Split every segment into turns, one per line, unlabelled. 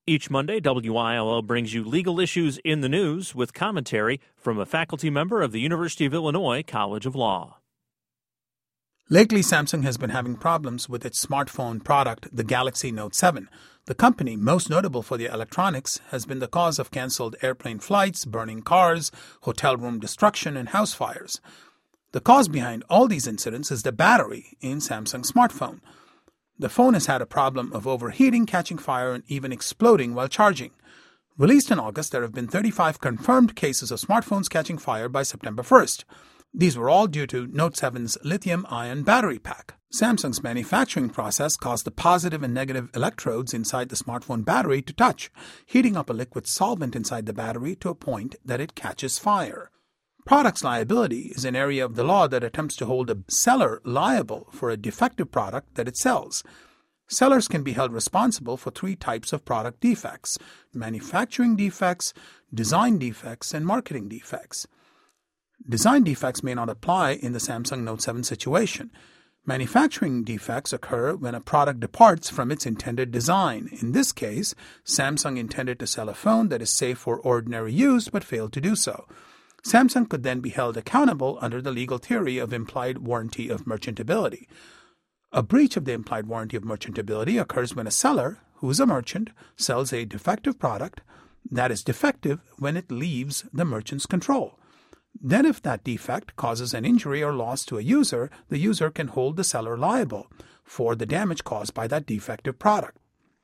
Each Monday, WILL brings you legal issues in the news with commentary from a faculty member of the University of Illinois College of Law.
Lately, Samsung has been having problems with its smartphone product, the Galaxy Note 7. The company, most notable for their electronics, has been the cause of canceled airplane flights, burning cars, hotel room destruction, and house fires. The cause behind all these incidents is the battery in Samsung's smartphone. The phone has had a problem of overheating, catching fire, and even exploding while charging. Released in August, there have been 35 confirmed cases of smartphones catching fire by September 1st. These were all due to Note 7's lithium-ion battery pack. Samsung's manufacturing process caused the positive and negative electrodes inside the smartphone battery to touch, heating up a liquid solvent inside the battery to a point that it catches fire. Products liability is an area of the law that attempts to hold a seller liable for a defective product that it sells. Sellers can be held responsible for three types of product defects: manufacturing defects, design defects, and marketing defects. Design defects may not apply in the Samsung Note 7 situation. Manufacturing defects occur when a product departs from its intended design. In this case, Samsung intended to sell a phone that is safe for ordinary use but failed to do so. Samsung could then be held accountable under the legal theory of implied warranty of merchantability. A breach of the implied warranty of merchantability occurs when a seller, who is a merchant, sells a defective product that is defective when it leaves the merchant's control. Then if that defect causes an injury or loss to a user, the user can hold the seller liable for the damage caused by that defective product.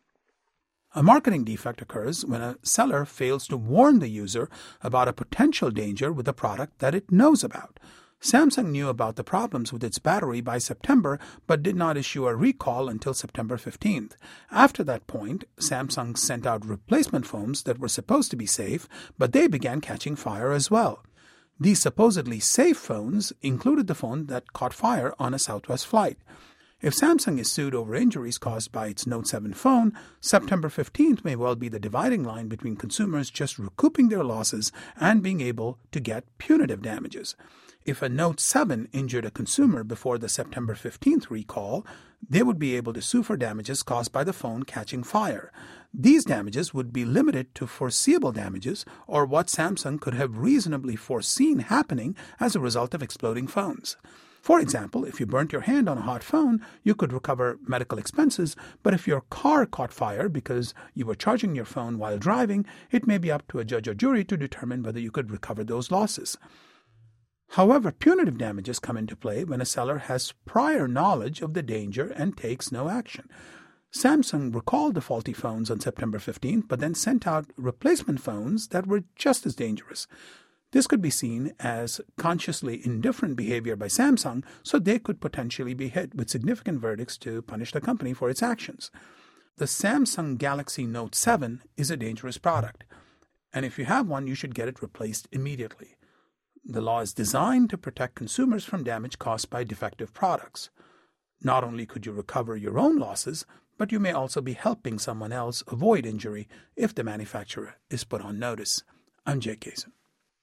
A marketing defect occurs when a seller fails to warn the user about a potential danger with a product that it knows about. Samsung knew about the problems with its battery by September, but did not issue a recall until September 15th. After that point, Samsung sent out replacement phones that were supposed to be safe, but they began catching fire as well. These supposedly safe phones included the phone that caught fire on a Southwest flight. If Samsung is sued over injuries caused by its Note 7 phone, September 15th may well be the dividing line between consumers just recouping their losses and being able to get punitive damages. If a Note 7 injured a consumer before the September 15th recall, they would be able to sue for damages caused by the phone catching fire. These damages would be limited to foreseeable damages or what Samsung could have reasonably foreseen happening as a result of exploding phones. For example, if you burnt your hand on a hot phone, you could recover medical expenses, but if your car caught fire because you were charging your phone while driving, it may be up to a judge or jury to determine whether you could recover those losses. However, punitive damages come into play when a seller has prior knowledge of the danger and takes no action. Samsung recalled the faulty phones on September 15th, but then sent out replacement phones that were just as dangerous. This could be seen as consciously indifferent behavior by Samsung, so they could potentially be hit with significant verdicts to punish the company for its actions. The Samsung Galaxy Note 7 is a dangerous product, and if you have one, you should get it replaced immediately. The law is designed to protect consumers from damage caused by defective products. Not only could you recover your own losses, but you may also be helping someone else avoid injury if the manufacturer is put on notice. I'm Jay Kaysen.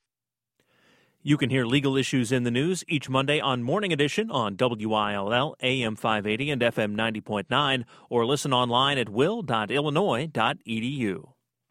You can hear legal issues in the news each Monday on Morning Edition on WILL, AM 580 and FM 90.9, or listen online at will.illinois.edu.